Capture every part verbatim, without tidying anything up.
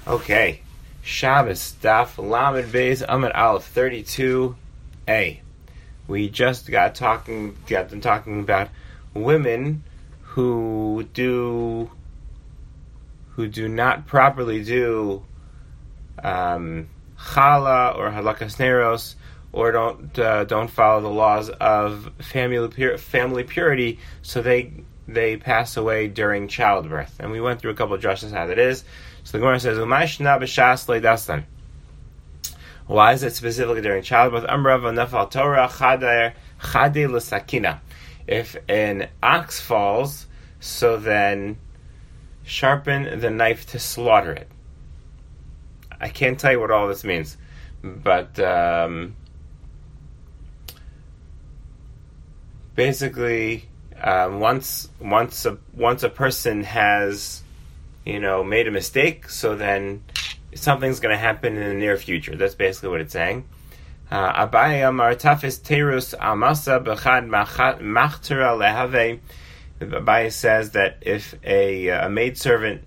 Okay, Shabbos Daf Lamed Beis Amud Aleph thirty-two A. We just got talking, got them talking about women who do who do not properly do um, chala or halakas neros, or don't uh, don't follow the laws of family pur- family purity, so they they pass away during childbirth. And we went through a couple of drushes how that is. So the Gemara says, "Umayshna b'shas leidastan." Why is it specifically during childbirth? Amrav nafal Torah chader chade l'sakina. If an ox falls, so then sharpen the knife to slaughter it. I can't tell you what all this means, but um, basically, um, once once a once a person has, you know, made a mistake, so then something's going to happen in the near future. That's basically what it's saying. Abaye amar tafis terus amasa b'chad machtera lehave. Abaye says that if a a maidservant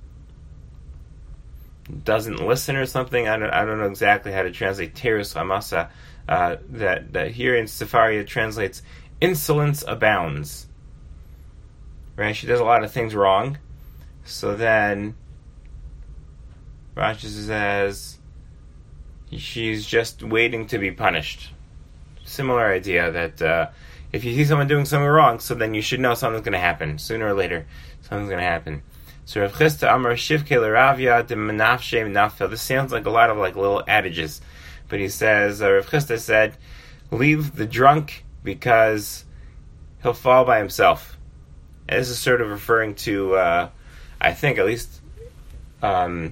doesn't listen or something, I don't I don't know exactly how to translate terus amasa. Uh, that that here in Sefaria translates insolence abounds. Right? She does a lot of things wrong. So then, Rashi says she's just waiting to be punished. Similar idea that uh, if you see someone doing something wrong, so then you should know something's going to happen. Sooner or later, something's going to happen. So Rav Chisda Amar Shivke L'Ravya de Menafshe Nafel. This sounds like a lot of like little adages, but he says uh, Rav Chisda said, leave the drunk because he'll fall by himself. And this is sort of referring to, uh, I think, at least, um,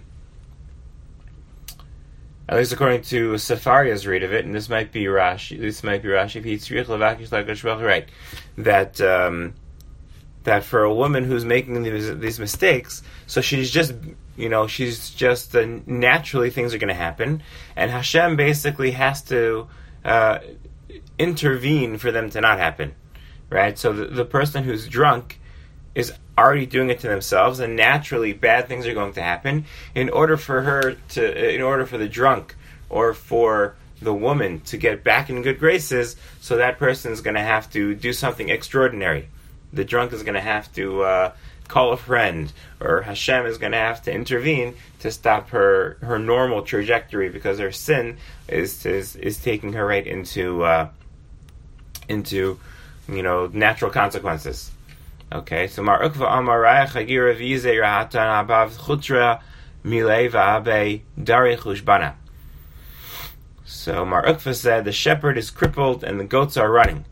at least according to Sefaria's read of it, and this might be Rashi. This might be Rashi. Right, that um, that for a woman who's making these, these mistakes, so she's just, you know, she's just uh, naturally things are going to happen, and Hashem basically has to uh, intervene for them to not happen, right? So the, the person who's drunk is already doing it to themselves, and naturally bad things are going to happen. In order for her to, in order for the drunk or for the woman to get back in good graces, so that person is going to have to do something extraordinary. The drunk is going to have to uh, call a friend, or Hashem is going to have to intervene to stop her her normal trajectory, because her sin is is, is taking her right into uh, into you know natural consequences. Okay, so Mar Ukva Amar Raya Chagira Vize Rahatan Abav Chutra Milei Va'abe Dari Chushbana. So Mar Ukva said the shepherd is crippled and the goats are running.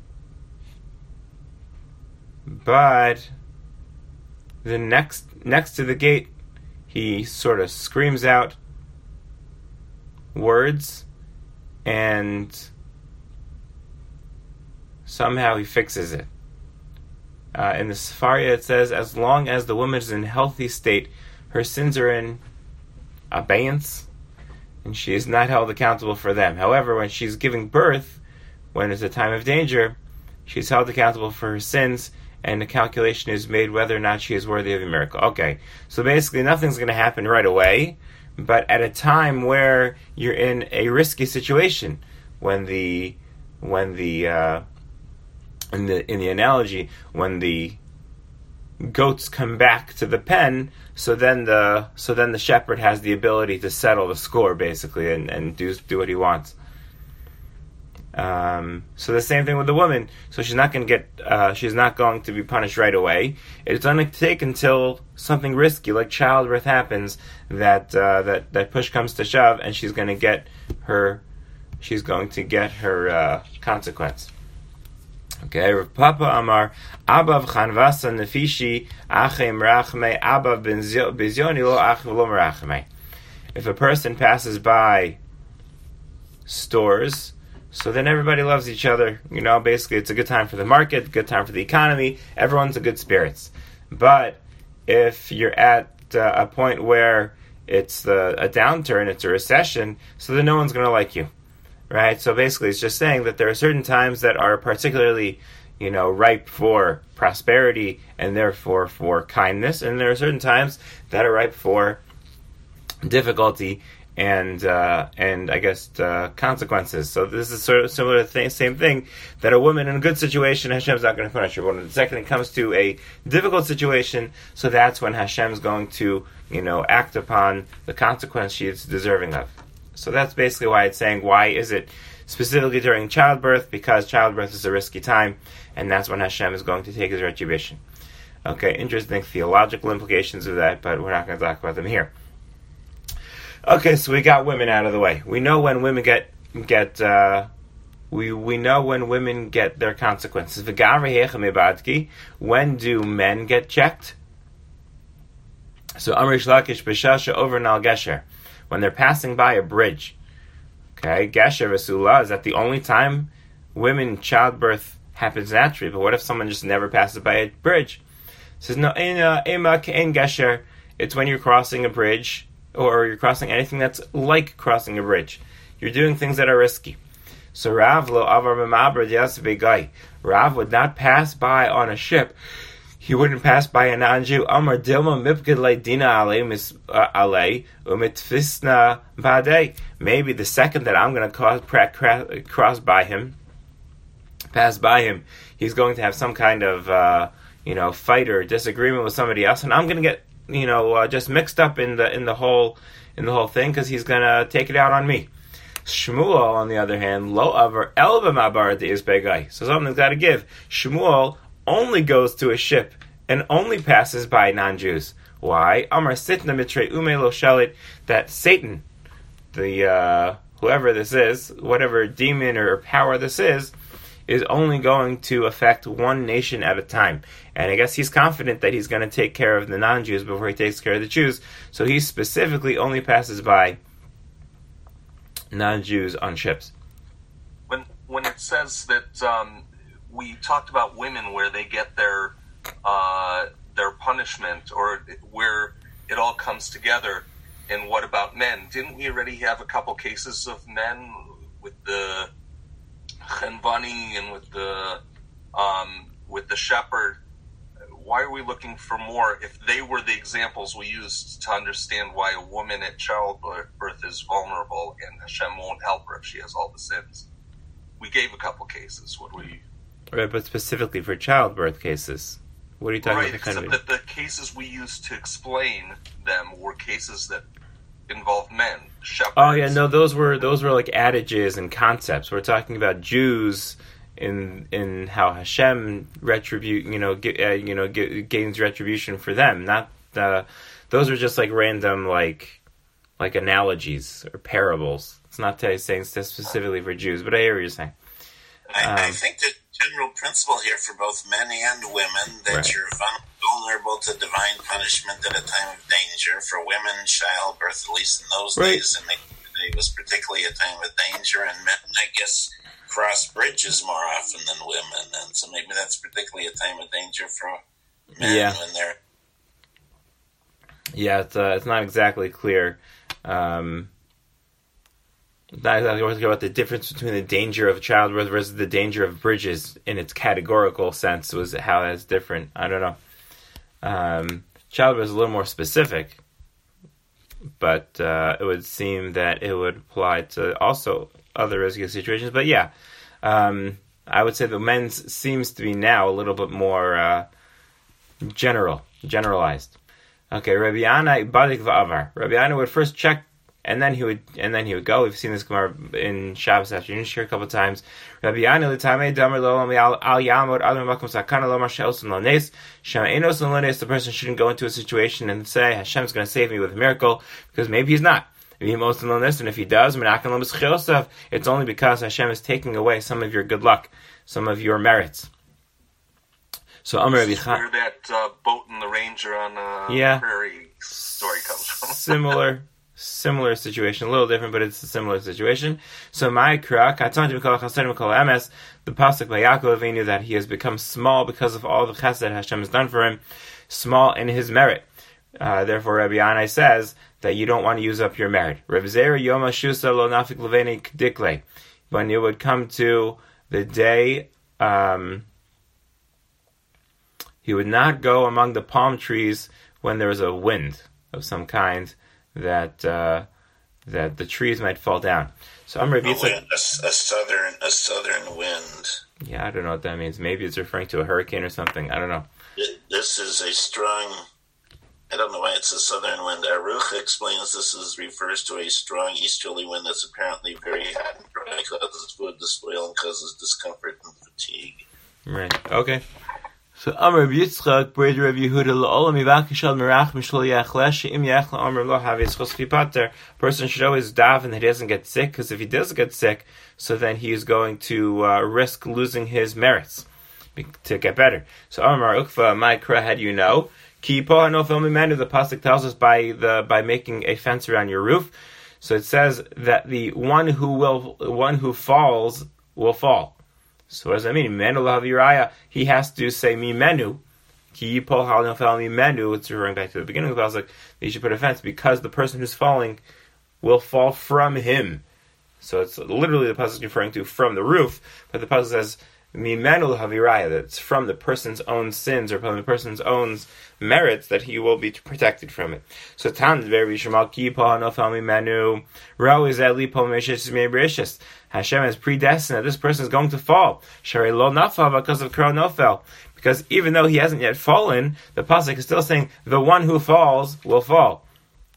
But the next next to the gate, he sort of screams out words, and somehow he fixes it. Uh, in the Sefaria it says, as long as the woman is in healthy state, her sins are in abeyance, and she is not held accountable for them. However, when she's giving birth, when it's a time of danger, she's held accountable for her sins, and the calculation is made whether or not she is worthy of a miracle. Okay, so basically nothing's going to happen right away, but at a time where you're in a risky situation, when the when the uh, In the in the analogy, when the goats come back to the pen, so then the so then the shepherd has the ability to settle the score, basically, and, and do do what he wants. Um, so the same thing with the woman. So she's not going to get uh, she's not going to be punished right away. It's going to take until something risky like childbirth happens, that uh, that that push comes to shove, and she's going to get her she's going to get her uh, consequence. Okay, Rav Papa Amar Abav Chanvasa Nefishi Achem Rachme Abav Bizioni Lo Achem Lo Merachme. If a person passes by stores, so then everybody loves each other. You know, basically it's a good time for the market, good time for the economy. Everyone's in good spirits. But if you're at uh, a point where it's the, a downturn, it's a recession, so then no one's going to like you. Right, so basically it's just saying that there are certain times that are particularly, you know, ripe for prosperity and therefore for kindness, and there are certain times that are ripe for difficulty and uh, and I guess uh, consequences. So this is sort of similar to the same thing, that a woman in a good situation, Hashem's not going to punish her. But when the second it comes to a difficult situation, so that's when Hashem's going to, you know, act upon the consequence she is deserving of. So that's basically why it's saying, why is it specifically during childbirth? Because childbirth is a risky time, and that's when Hashem is going to take his retribution. Okay, interesting theological implications of that, but we're not going to talk about them here. Okay, so we got women out of the way. We know when women get get uh, we we know when women get their consequences. When do men get checked? So Amrish Lakish B'Shasha over Nal Gesher, when they're passing by a bridge. Okay, Gesher Vesula, is that the only time women childbirth happens naturally? But what if someone just never passes by a bridge? It says no, in Ema Kein Gesher. It's when you're crossing a bridge, or you're crossing anything that's like crossing a bridge. You're doing things that are risky. So Rav lo avar b'ma'aber d'yaseh guy. Rav would not pass by on a ship. He wouldn't pass by a non-Jew. Amar dilma mipged le'dina alei mis alei umitfisna ba'dei. Maybe the second that I'm going to cross, cross by him, pass by him, he's going to have some kind of uh, you know fight or disagreement with somebody else, and I'm going to get you know uh, just mixed up in the in the whole in the whole thing because he's going to take it out on me. Shmuel, on the other hand, lo avar elva ma'bar de isbegai. So something's got to give. Shmuel only goes to a ship and only passes by non-Jews. Why? Amar sitna mitre ume lo shalit, that Satan, the uh, whoever this is, whatever demon or power this is, is only going to affect one nation at a time. And I guess he's confident that he's going to take care of the non-Jews before he takes care of the Jews. So he specifically only passes by non-Jews on ships. When when it says that um, we talked about women where they get their uh, their punishment, or where it all comes together, and what about men? Didn't we already have a couple cases of men with the Chenvani and with the um, with the shepherd? Why are we looking for more if they were the examples we used to understand why a woman at childbirth is vulnerable and Hashem won't help her if she has all the sins? We gave a couple cases. What we right, but specifically for childbirth cases, what are you talking right, about? Except that the cases we used to explain them were cases that involved men. Shepherds. Oh yeah, no, those were those were like adages and concepts. We're talking about Jews. In in how Hashem retribute, you know, get, uh, you know, get, gains retribution for them. Not uh, those are just like random, like like analogies or parables. It's not saying specifically for Jews, but I hear what you're saying. I, Um, I think the general principle here for both men and women that Right. you're vulnerable to divine punishment at a time of danger. For women, childbirth, at least in those Right. days, and it was particularly a time of danger, and men, I guess, cross bridges more often than women, and so maybe that's particularly a time of danger for men Yeah. when they're. Yeah, it's uh, it's not exactly clear. Um, not exactly clear about the difference between the danger of childbirth versus the danger of bridges in its categorical sense. Was how that's different? I don't know. Um, childbirth is a little more specific, but uh, it would seem that it would apply to also other risky situations. But yeah, um, I would say the men's seems to be now a little bit more uh, general, generalized. Okay, Rabbi Yana Badik Va'avar. Rabbi Yana would first check, and then he would, and then he would go. We've seen this Gemara in Shabbos afternoon here a couple of times. Rabbi Yana l'tamei damer lo al al yamod adam makom sakana lo mashelson lo nes shema enos lo nes. The person shouldn't go into a situation and say Hashem's going to save me with a miracle, because maybe he's not. And if he does, it's only because Hashem is taking away some of your good luck, some of your merits. So Amar Rabbi Cha- where that uh, boat and the ranger on uh, Yeah. prairie story comes from. similar, similar situation, a little different, but it's a similar situation. So my krak, the pasuk by Yaakov Avinu that he has become small because of all the chesed Hashem has done for him, small in his merit. Uh, therefore, Rabbi Yanai says that you don't want to use up your merit. When you would come to the day, um, he would not go among the palm trees when there was a wind of some kind, that uh, that the trees might fall down. So I'm Rabbi Yitzchak. A, a southern a southern wind. Yeah, I don't know what that means. Maybe it's referring to a hurricane or something. I don't know. This is a strong. I don't know why it's a southern wind. Aruch explains this is refers to a strong easterly wind that's apparently very hot and dry, causes food to spoil and causes discomfort and fatigue. Right. Okay. So Amar Yitzchak, Brei Rav Yehuda, La'olam Yivakishal Merach Mishol Yachlesh Im Yachla Amar Lo Havis Chos Fipater. Person should always daven that he doesn't get sick, because if he does get sick, so then he is going to uh, risk losing his merits to get better. So Amar Ukva, Ma'ikra, how do you know? Ki poha no film menu. The pasuk tells us by the by making a fence around your roof. So it says that the one who will one who falls will fall. So what does that mean? Menu lahaviraya. He has to say mi menu. Ki poha no film mi menu. It's referring back to the beginning of the pasuk. That you should put a fence because the person who's falling will fall from him. So it's literally the pasuk referring to from the roof, but the pasuk says Mimenu haviraya, that it's from the person's own sins or from the person's own merits that he will be protected from it. So Tan very Shemal Kipa Nofal Mimenu Rao is at Lipo Meshis Mebrishis. Hashem has predestined that this person is going to fall. Shari Lo Nafal because of Kro Nofel. Because even though he hasn't yet fallen, the pasuk is still saying the one who falls will fall.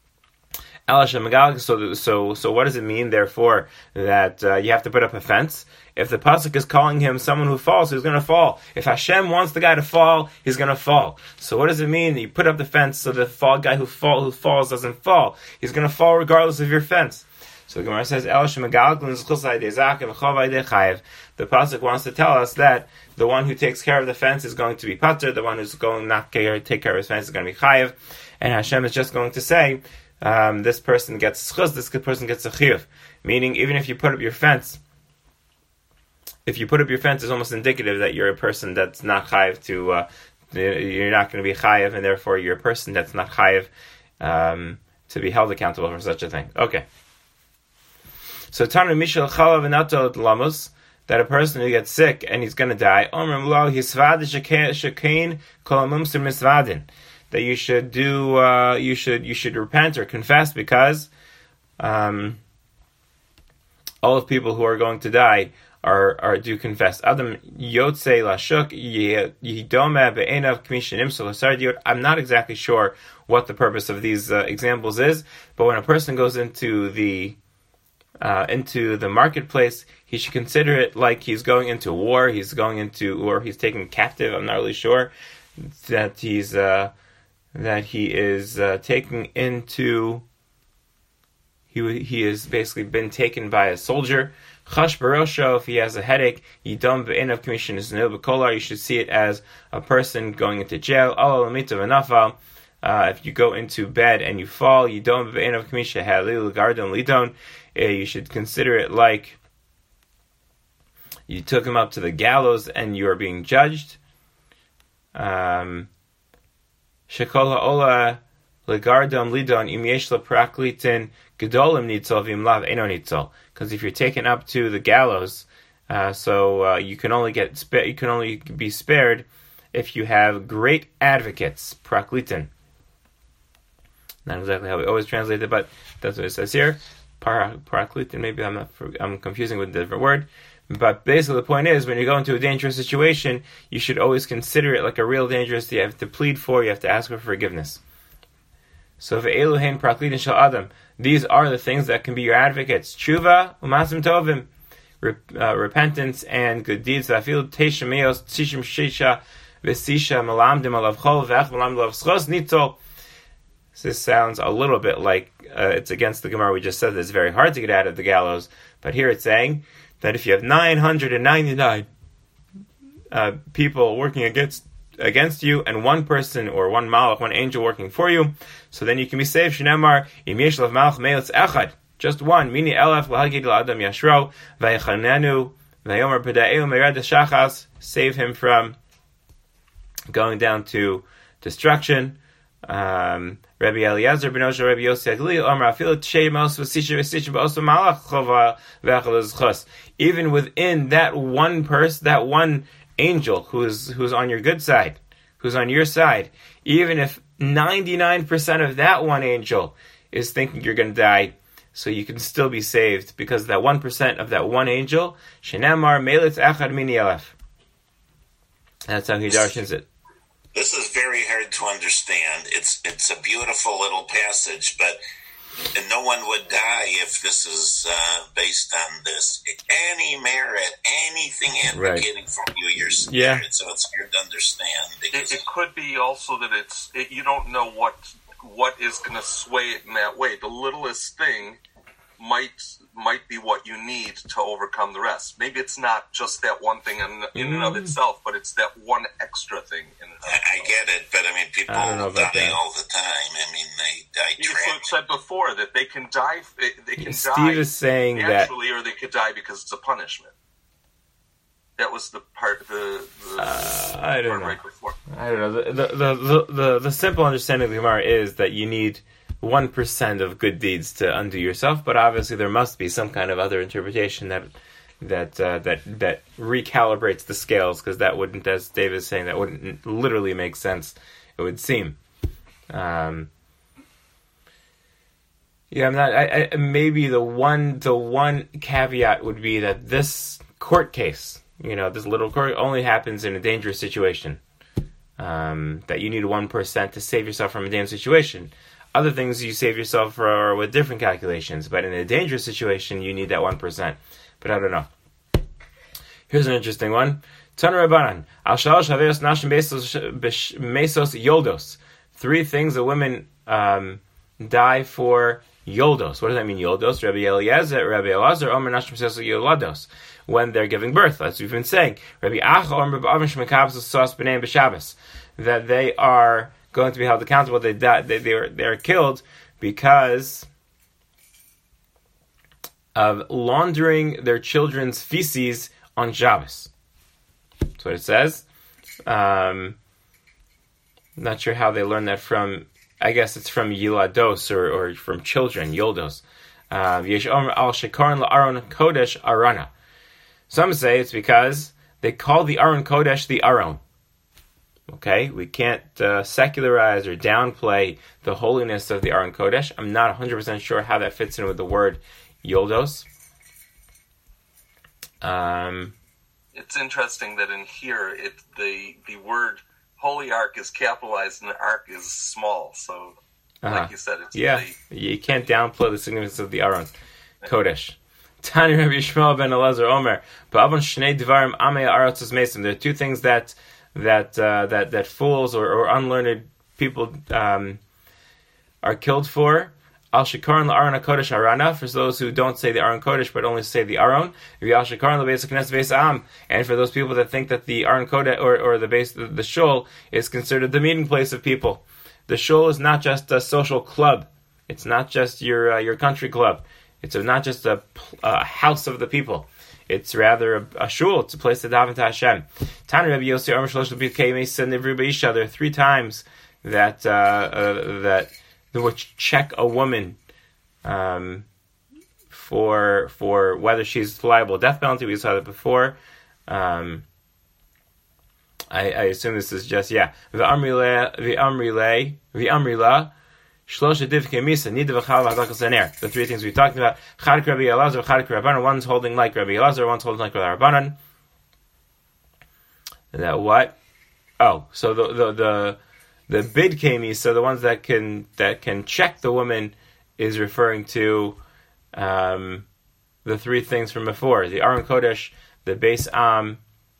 So, so, so what does it mean, therefore, that uh, you have to put up a fence? If the pasuk is calling him someone who falls, who's going to fall? If Hashem wants the guy to fall, he's going to fall. So what does it mean that you put up the fence so the fall guy who fall who falls doesn't fall? He's going to fall regardless of your fence. So the Gemara says, the pasuk wants to tell us that the one who takes care of the fence is going to be pater, the one who's going not to take care of his fence is going to be chayiv, and Hashem is just going to say, Um, this person gets schus, this person gets a chiyuv. Meaning, even if you put up your fence, if you put up your fence, it's almost indicative that you're a person that's not chayiv to, uh, you're not going to be chayiv, and therefore you're a person that's not chayiv um, to be held accountable for such a thing. Okay. So, Tanu Mishal Chalav V'nato Lamus, that a person who gets sick and he's going to die, Omrim Lo Hisvad Shekain Kolamum Sir Misvadin. That you should do, uh, you should you should repent or confess because um, all of people who are going to die are are do confess. Adam Yotze Lashuk Yidome Be'enav Kmishin Imsul Hasardiot. I'm not exactly sure what the purpose of these uh, examples is, but when a person goes into the uh, into the marketplace, he should consider it like he's going into war. He's going into, or he's taken captive. I'm not really sure that he's. Uh, that he is uh, taken into, he he has basically been taken by a soldier. Chash barosho, if he has a headache, yidom be'enav commission is no b'kolar, you should see it as a person going into jail. Ala lamita v'nafal, if you go into bed and you fall, yidom be'enav commission halil gardon lidon, you should consider it like you took him up to the gallows and you are being judged. Um... Shekol ha'ola legardon lidon im yesh la praklitin gedolim nitzol v'im lav eno nitzol. Because if you're taken up to the gallows, uh, so uh, you can only get spa- you can only be spared if you have great advocates. Praklitin. Not exactly how we always translate it, but that's what it says here. Par- praklitin. Maybe I'm not. I'm confusing with a different word. But basically the point is, when you go into a dangerous situation, you should always consider it like a real dangerous, you have to plead for, you have to ask for forgiveness. So, ve'eluhen praklitin shel adam, these are the things that can be your advocates. Tshuva, umasim tovim, uh, repentance and good deeds. Va'afil teisha meos, tishim shisha, v'sisha, malamdim alav chol, v'ach malamdim alav schos nitol. This sounds a little bit like uh, it's against the Gemara we just said that it's very hard to get out of the gallows. But here it's saying that if you have nine hundred ninety-nine uh, people working against against you, and one person or one malach, one angel working for you, so then you can be saved. Shneimar im yesh lav malach meilitz echad, just one. Mini elef lahagid la'adam yashro vayichanenu vayomer peda'eu meirad shachas, save him from going down to destruction. Um, Rabbi Eliezer ben Osha, Rabbi Yossi Agli, Omar Afil Tshei V'Sisha V'Sisha V'Osu Malach Chova V'Achal Zchus. Even within that one person, that one angel who's who's on your good side, who's on your side, even if ninety-nine percent of that one angel is thinking you're going to die, so you can still be saved because that one percent of that one angel, Shenamar Melitz Echad Mini Elef. That's how he darshans it. This is very hard to understand. It's it's a beautiful little passage, but no one would die if this is uh, based on this. Any merit, anything advocating right. from you, your spirit. Yeah. So it's hard to understand. It, it could be also that it's it, you don't know what what is going to sway it in that way. The littlest thing might might be what you need to overcome the rest. Maybe it's not just that one thing in, in mm. and of itself, but it's that one extra thing in and of itself. I, I get it, but I mean, people I die that. all the time. I mean, they die you trapped. said before that they can die. They can Steve die is saying naturally, that, or they could die because it's a punishment. That was the part. The, the uh, I don't part know. Right before. I don't know. The the, the the the the simple understanding of the Gemara is that you need one percent of good deeds to undo yourself, but obviously there must be some kind of other interpretation that that uh, that that recalibrates the scales, because that wouldn't, as David is saying, that wouldn't literally make sense. It would seem. Um, yeah, I'm not. I, I, maybe the one the one caveat would be that this court case, you know, this little court only happens in a dangerous situation. Um, that you need one percent to save yourself from a dangerous situation. Other things you save yourself for with different calculations, but in a dangerous situation, you need that one percent. But I don't know. Here's an interesting one. Taner Rabbanan, Al Shalosh Haveos Nashim Mesos Yoldos. Three things that women um, die for Yoldos. What does that mean, Yoldos? Rabbi Eliezer, Rabbi Elazar, Omer Nashim Mesos Yolados. When they're giving birth, as we've been saying. Rabbi Acha, Omer B'Avin Shmekabs Sos B'Neim B'Shabbos. That they are going to be held accountable. They die, they they are, they are killed because of laundering their children's feces on Shabbos. That's what it says. Um, not sure how they learned that from. I guess it's from Yilados or, or from children, Yoldos. Yesh Omer al Shekaron la'aron kodesh arana. Some say it's because they call the Aron Kodesh the Aron. Okay, we can't uh, secularize or downplay the holiness of the Aron Kodesh. I'm not one hundred percent sure how that fits in with the word Yoldos. Um, it's interesting that in here, it the the word Holy Ark is capitalized and the Ark is small. So, uh-huh. like you said, it's yeah, the, you can't downplay the significance of the Aron Kodesh. Tani Rabbi Yishmael ben Elazar Omer, Ba'avon Shnei Dvarim Amei Aratzos Mesim. There are two things that that uh, that that fools or, or unlearned people um, are killed for. Al Shekaron la'Aron HaKodesh Arana, for those who don't say the Aron Kodesh but only say the Aron. Al Shekaron la'Beis HaKnesset Beis Am, and for those people that think that the Aron Kodesh or, or the base the, the shul is considered the meeting place of people. The shul is not just a social club. It's not just your uh, your country club. It's a, not just a, a house of the people. It's rather a, a shul. It's a place to daven to Hashem. Tani Rabbi Yossi Omer Shlosh L'Bikei Meisa Nivru B'Isha. There are three times that uh, uh, that which check a woman um, for for whether she's liable to death penalty. We saw that before. Um, I, I assume this is just yeah. V'amrile v'amrile v'amrila. The three things we talked about. Chadik Rabbi Elazar, Chadik Rabbanan. One's holding like Rabbi Elazar, one's holding like Rabbi Rabbanan. That what? Oh, so the the the, the bid kemi, so the ones that can that can check the woman is referring to um, the three things from before: the Aron Kodesh, the Beis Am,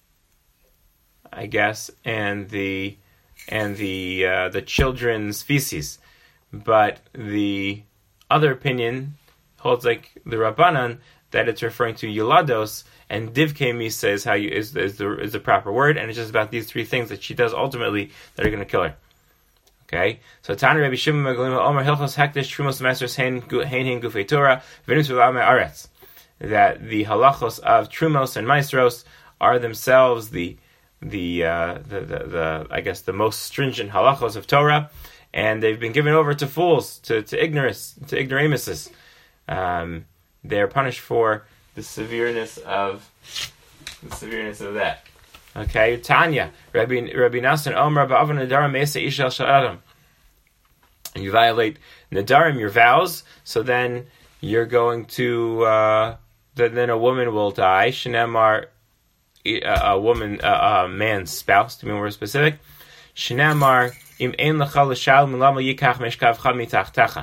I guess, and the and the uh, the children's feces. But the other opinion holds like the Rabbanan that it's referring to Yulados, and Divkei Misa is how you is is the is the proper word, and it's just about these three things that she does ultimately that are going to kill her. Okay, so Tani Rabbi Shimon Megalima Omer Hilchos Hektish Trumos Mesters Hein Hein Gufei Torah V'Nus V'Lamei Aretz, that the halachos of Trumos and Maestros are themselves the the, uh, the the the I guess the most stringent halachos of Torah. And they've been given over to fools, to, to ignorance, to ignoramuses. Um, they're punished for the severeness of the severeness of that. Okay, Tanya, Rabbi Rabbi Nassan Omer Ba'avon Adara Mesa Ishal Sha'adam. and you violate Nadarim, your vows, so then you're going to, uh, then, then a woman will die. Shenemar, a woman, uh, a man's spouse, to be more specific. Shenemar, im ein lecha l'shalom lama yikach meshkavcha mitachtecha.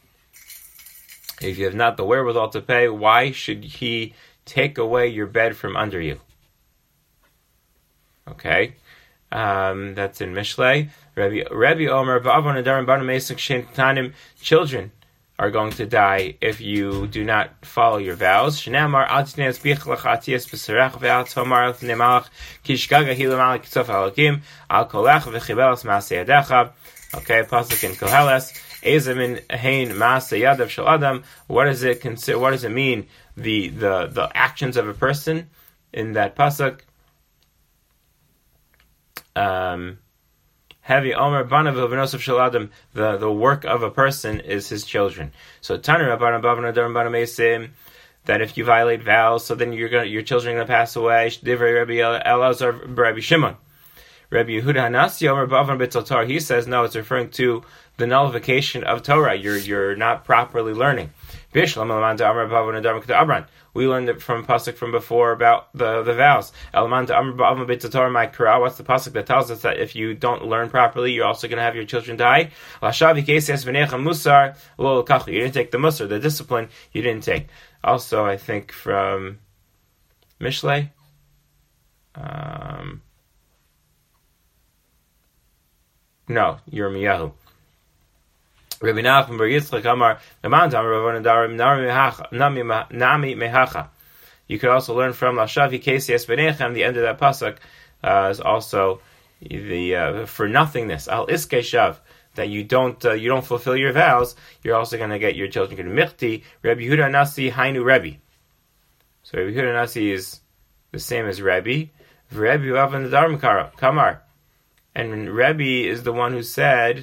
If you have not the wherewithal to pay, why should he take away your bed from under you? Okay, um, that's in Mishlei. Rabbi Rabbi Omer, children are going to die if you do not follow your vows. Okay, pasuk in Koheles. What does it consider? What does it mean? The the the actions of a person in that pasuk. Um, Heavy Omer Banav V'Nosef Shel Adam. The the work of a person is his children. So Tanur Rabbanan Bavana Darim Bana Meisim. That if you violate vows, so then you're gonna your children are gonna pass away. Divrei Rabbi Elazar Rabbi Shimon. Rabbi Yehuda Hanasi Omer Bavan B'Tzal Torah. He says no, it's referring to the nullification of Torah. You're you're not properly learning. Bishlam Elamanta Amar Bavan Adarim K'da Abran. We learned it from pasuk from before about the, the vows. Elamanta Amar Bavan B'Tzal Torah Ma'Kara. What's the pasuk that tells us that if you don't learn properly, you're also going to have your children die? Lashavi Kesias V'Necha Musar Lo Kachu. You didn't take the musar, the discipline. You didn't take. Also, I think from Mishlei. Um. No, Yirmiyahu. Rabbi Nachman bar Yitzchak Amar Naman Amar Ravon Darim Nami Mehacha. You could also learn from Lashavi Kesias Benechem. The end of that pasuk uh, is also the uh, for nothingness Al Iskei Shav, that you don't uh, you don't fulfill your vows. You're also going to get your children to Michti. Rabbi Yehuda Nasi Hainu Rebbe. So Rabbi Yehuda Nasi is the same as Rebbe. Rebbe Ravon Darim Kamar. And Rebbe is the one who said,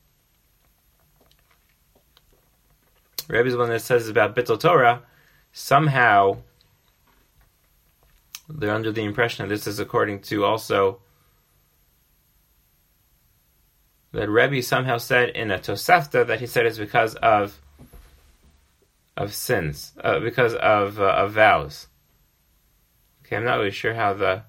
Rebbe is the one that says about Bittul Torah, somehow they're under the impression that this is according to also, that Rebbe somehow said in a Tosafta that he said it's because of of sins, uh, because of, uh, of vows. Okay, I'm not really sure how the...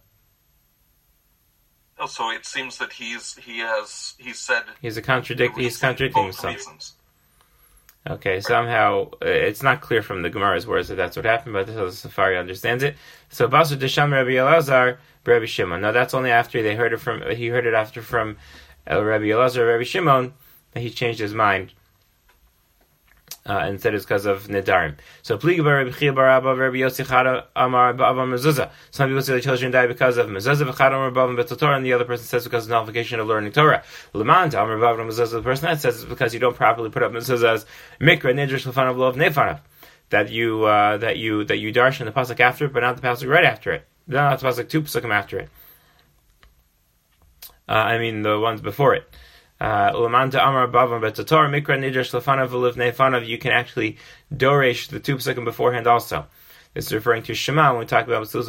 So it seems that he's he has he said he's a contradict he's contradicting himself. Reasons. Okay, somehow uh, it's not clear from the Gemara's words that that's what happened, but the Safari understands it. So Basur Desham Rabbi Elazar, Rabbi Shimon. Now that's only after they heard it from he heard it after from El Rabbi Elazar, Rabbi Shimon, that he changed his mind. Uh, and said it's because of Nedarim. So, Pliga bar Rabbi Chia bar Abba, Rabbi Yossi Chada Amar Ba'avam Mezuzah. Some people say the children die because of Mezuzah v'Chada Amar Ba'avam B'Tzal Torah, and the other person says because of nullification of learning Torah. Lamant Amar Ba'avam Mezuzah, the person that says it's because you don't properly put up Mezuzah's Mikra Nidrish L'fanav Lov Nefanav, that you uh, that you that you darshan the pasuk after it, but not the pasuk right after it. Not the pasuk two pasukim after it. Uh, I mean the ones before it. Uh, you can actually doresh the two psukim beforehand also. This is referring to Shema when we talk about is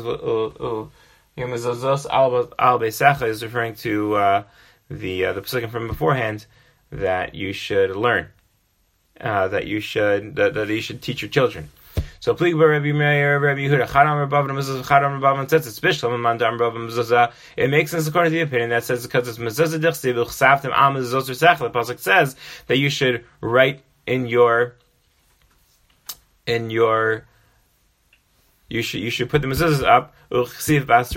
referring to uh, the uh, the psukim from beforehand that you should learn, uh, that you should that, that you should teach your children. So, Plig bar Rabbi Meir, Rabbi Yehuda, Chadam Rabbavan Mezuzah, Chadam Rabbavan says it's Bishlam Mandam Rabbavan Mezuzah. It makes sense according to the opinion that says because it's Mezuzah Dichsiv Chsavtim Am Mezuzah Sech. The pasuk says that you should write in your in your you should you should put the mezuzahs up. Okay, so it was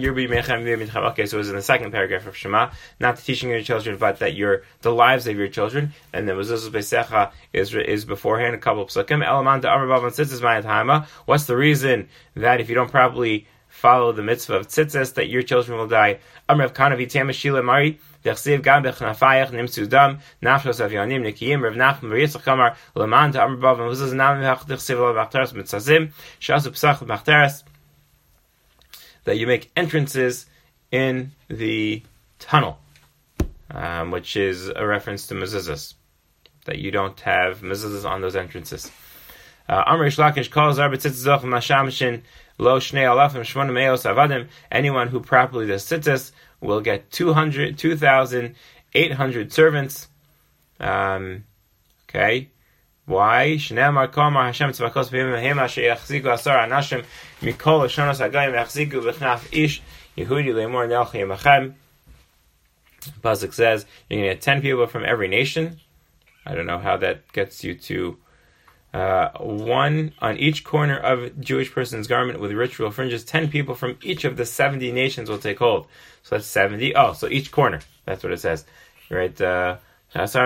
in the second paragraph of Shema, not the teaching of your children, but that you're the lives of your children, and the mezuzahs beisecha is is beforehand. A couple of psukim. Elaman da amar bavan tzitzis ma'at. What's the reason that if you don't properly follow the mitzvah of tzitzis, that your children will die? Amar Kanav Yitzem Shila Mari. Dechsiv gam bechnafayach nimtzu dam nafshos avyonim nikiyim Rav Nachman bar Yitzchak Amar Elaman da amar bavan mezuzah nam mechach dechsiv lo b'achteres mitzazim shasu psach b'achteres. That you make entrances in the tunnel, um, which is a reference to mezuzahs, that you don't have mezuzahs on those entrances. Amr Shlakish calls arbetzitzah mashamshin lo shnei alafim shmona meos avadim. Anyone who properly does tzitzis will get two hundred, two thousand eight hundred servants. Um, okay. Why? Shneimar Komar Hashem Tzvakos B'Yimim Hema Sheyachziku Asar Anashim Mikol Shonos Hagayim Yachziku B'Chnaf Ish Yehudi Leimor Nelch Yemachem. Pasuk says you're going to get ten people from every nation. I don't know how that gets you to uh, one on each corner of a Jewish person's garment with ritual fringes. Ten people from each of the seventy nations will take hold. So that's seventy. Oh, so each corner. That's what it says. Right? Uh, Each of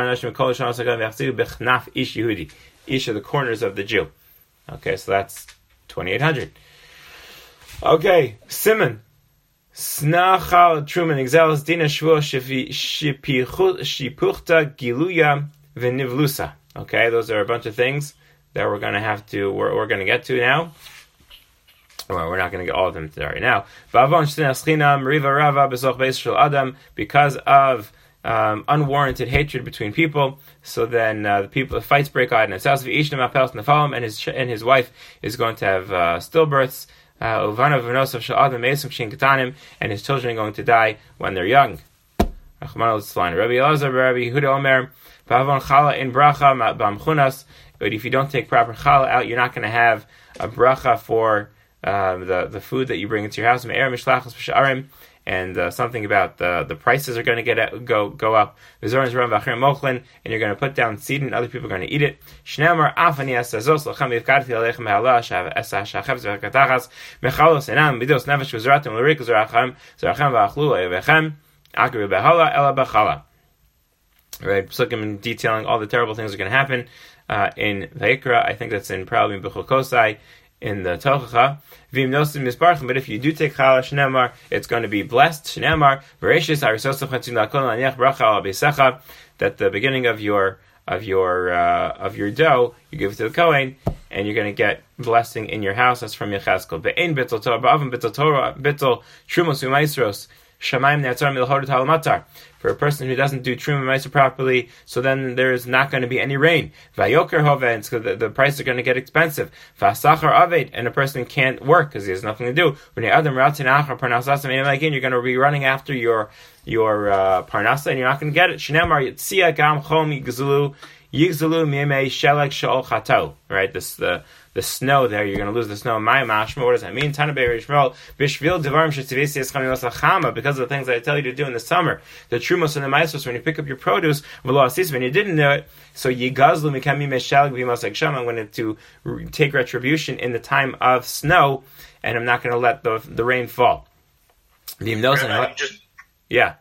the corners of the Jew. Okay, so that's twenty-eight hundred. Okay, Simon. Snachal Truman Exelis Dina Shvuah Shipuchta Giluya Venivlusa. Okay, those are a bunch of things that we're going to have to, we're, we're going to get to now. Well, we're not going to get all of them right now. Because of Um, unwarranted hatred between people, so then uh, the people the fights break out, and it's and his and his wife is going to have uh, stillbirths, uh, and his children are going to die when they're young. Rabbi Elazar, Rabbi Yehuda Omer, but if you don't take proper challah out, you're not going to have a bracha for um, the the food that you bring into your house. And uh, something about the the prices are going to get at, go go up. And you're going to put down seed, and other people are going to eat it. Right, Psukim detailing all the terrible things that are going to happen uh, in Vayikra. I think that's in probably in Bechul Kosai. In the Tochacha, Vim Nosim Misparchim, but if you do take Challah Shneimar, it's going to be blessed. Shneimar, Bereshis Arisosav Chatzim Lakol Aniach Bracha Al Beisacha, that the beginning of your of your uh, of your dough you give it to the Kohen, and you're going to get blessing in your house. That's from Yechezkel. Be'ein Bittul Torah, Ba'avim Bittul Torah, Bittul Trumos U'Maisros, Shamayim Ne'atzar Milchot Halamatar. For a person who doesn't do Truma Ma'aser properly, so then there is not going to be any rain. Vayoker Hoved, so the, the prices are going to get expensive. Vasachar Aved, and a person can't work because he has nothing to do. When you're going to be running after your your uh, parnasa, and you're not going to get it. Shneimar Yitzia Gam Chom Yigzulu Yigzulu Mimei Shelek Shol Chato. Right, this the the snow there. You're going to lose the snow. My mashma. What does that mean? Tana Be'Rishmol Bishvil Devarim Shetzivisi Escham Yosachama. Because of the things that I tell you to do in the summer, the trumos and the maisos, when you pick up your produce, when you didn't do it, so Yigazlu Mikami Meshalig V'Masek Sham. I'm going to take retribution in the time of snow, and I'm not going to let the the rain fall. Just, yeah.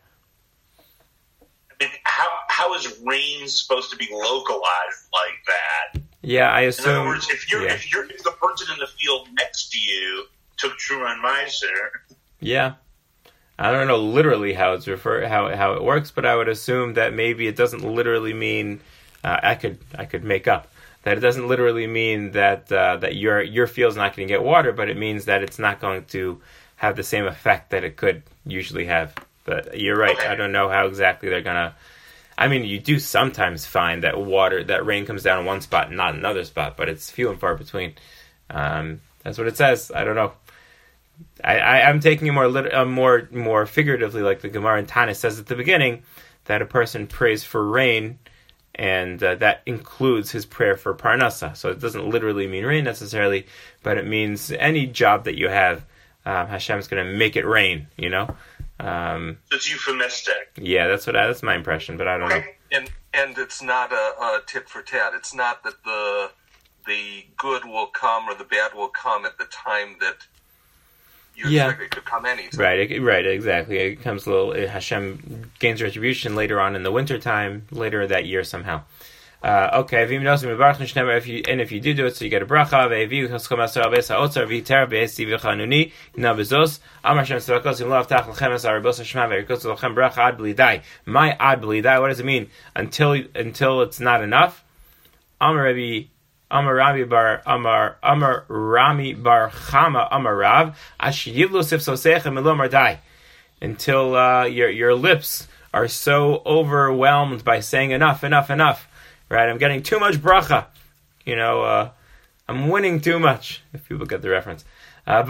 I mean, how how is rain supposed to be localized like that? Yeah, I assume. In other words, if you're yeah. if you're if the person in the field next to you took Truma and Meiser. Yeah, I don't know literally how it's refer how how it works, but I would assume that maybe it doesn't literally mean uh, I could I could make up that it doesn't literally mean that uh, that your your field's not going to get water, but it means that it's not going to have the same effect that it could usually have. But you're right. Okay. I don't know how exactly they're gonna. I mean, you do sometimes find that water, that rain comes down in one spot and not another spot, but it's few and far between. Um, that's what it says. I don't know. I, I, I'm taking it more, lit- uh, more, more figuratively, like the Gemara in Tanis says at the beginning, that a person prays for rain, and uh, that includes his prayer for parnasa. So it doesn't literally mean rain necessarily, but it means any job that you have, um, Hashem's going to make it rain. You know. Um, it's euphemistic. Yeah, that's what I, that's my impression, but I don't know. And and it's not a, a tit for tat. It's not that the the good will come or the bad will come at the time that you yeah. expect it to come anytime. Right, it, right, exactly. It comes a little. Hashem gains retribution later on in the winter time, later that year somehow. Uh, okay, if you and if you do do it, so you get a bracha. My ad b'lidai. What does it mean? Until until it's not enough. Amar Rabbi Amar Rami bar Amar Amar Rami bar Chama Amar Rav Ashiyivlu sifsosecha milo mardai. Until uh, your your lips are so overwhelmed by saying enough, enough, enough. Right, I'm getting too much bracha. You know, uh, I'm winning too much, if people get the reference. Uh,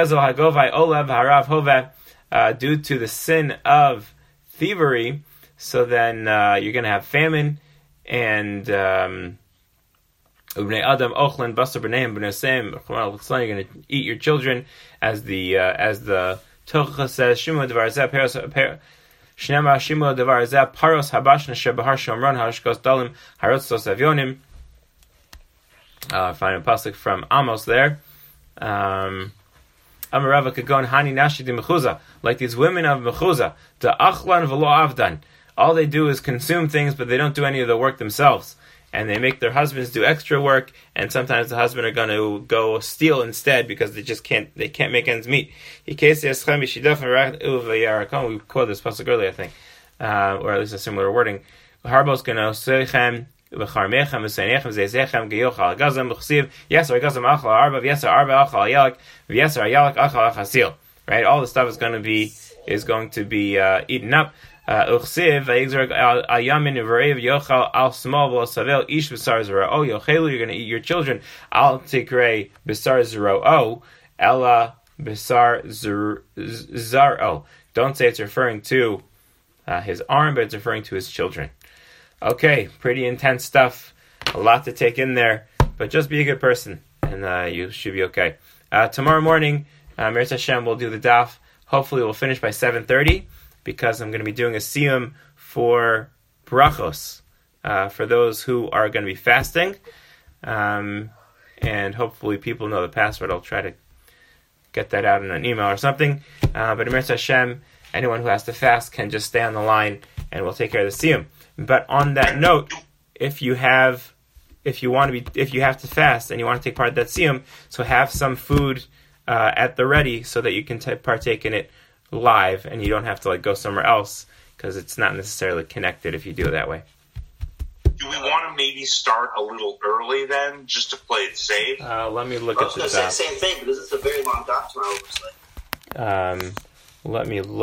uh, due to the sin of thievery, so then uh, you're going to have famine, and um, Adam Ochlan Basar B'neim B'nesem. You're going to eat your children, as the uh, as the Tocha says. Shimon Devar Zeh Peros Shnema Shimon Devar Zeh Paros Habashna Shebahar Shomron Hashkos Dalim Harotzos Avyonim. Uh, find a pasuk from Amos there. Um, Amarava Kagon Hani Nashi Di Mechuza, like these women of Mechuza, the Achlan V'lo Avdan. All they do is consume things, but they don't do any of the work themselves. And they make their husbands do extra work, and sometimes the husband are going to go steal instead because they just can't they can't make ends meet. We quoted this pasuk earlier, I think, uh, or at least a similar wording. Harbos gonna sechem v'charmechem v'seinechem zeizechem geyochal gazam v'chsiv yeser gazam achal arba v'yeser arba achal yalak v'yeser yalak achal achasil. Right, all the stuff is going to be is going to be uh, eaten up. Uchsiv v'yigzor ayamin v'reiv yochal al small v'savel ish b'sar zero. Oh, yochelu, you're going to eat your children. Al tikrei b'sar zero. Oh, ella b'sar zaro. Don't say it's referring to uh, his arm, but it's referring to his children. Okay, pretty intense stuff. A lot to take in there, but just be a good person, and uh, you should be okay. Uh, tomorrow morning, uh, Meretz Hashem will do the daf. Hopefully, we'll finish by seven thirty. Because I'm going to be doing a siyum for brachos, uh, for those who are going to be fasting. Um, and hopefully people know the password. I'll try to get that out in an email or something. Uh, but Eretz Hashem, anyone who has to fast can just stay on the line and we'll take care of the siyum. But on that note, if you have, if you want to be, if you have to fast and you want to take part of that siyum, so have some food uh, at the ready so that you can t- partake in it live, and you don't have to like go somewhere else because it's not necessarily connected if you do it that way. Do we want to maybe start a little early then, just to play it safe? Uh, let me look I at was the going to say the same thing because it's a very long doc tomorrow. Looks like. Um, let me look.